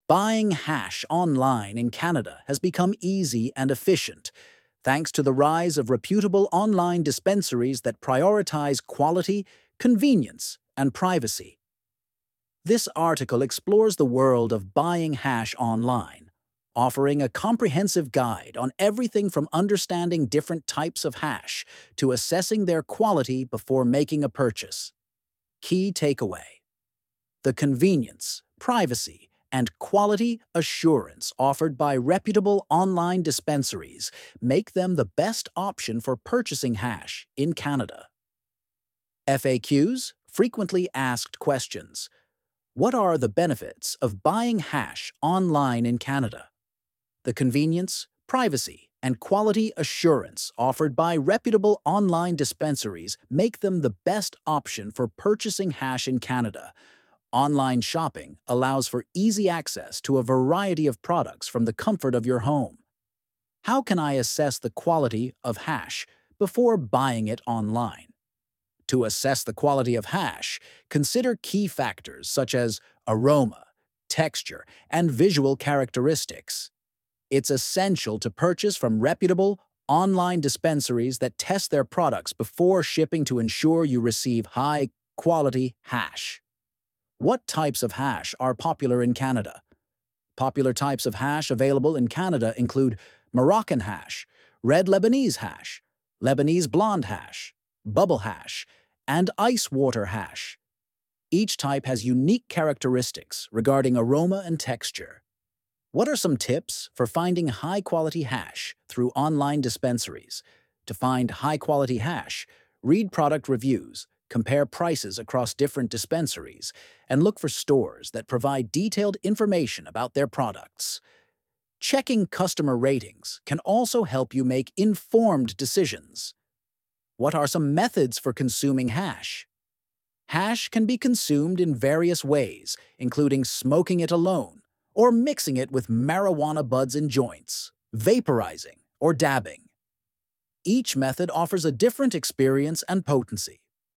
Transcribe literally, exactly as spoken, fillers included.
Buying hash online in Canada has become easy and efficient, thanks to the rise of reputable online dispensaries that prioritize quality, convenience, and privacy. This article explores the world of buying hash online, offering a comprehensive guide on everything from understanding different types of hash to assessing their quality before making a purchase. Key takeaway: the convenience, privacy, and quality assurance offered by reputable online dispensaries make them the best option for purchasing hash in Canada. F A Qs, frequently asked questions. What are the benefits of buying hash online in Canada? The convenience, privacy, and quality assurance offered by reputable online dispensaries make them the best option for purchasing hash in Canada. Online shopping allows for easy access to a variety of products from the comfort of your home. How can I assess the quality of hash before buying it online? To assess the quality of hash, consider key factors such as aroma, texture, and visual characteristics. It's essential to purchase from reputable online dispensaries that test their products before shipping to ensure you receive high-quality hash. What types of hash are popular in Canada? Popular types of hash available in Canada include Moroccan hash, red Lebanese hash, Lebanese blonde hash, bubble hash, and ice water hash. Each type has unique characteristics regarding aroma and texture. What are some tips for finding high-quality hash through online dispensaries? To find high-quality hash, read product reviews, compare prices across different dispensaries, and look for stores that provide detailed information about their products. Checking customer ratings can also help you make informed decisions. What are some methods for consuming hash? Hash can be consumed in various ways, including smoking it alone, or mixing it with marijuana buds and joints, vaporizing, or dabbing. Each method offers a different experience and potency,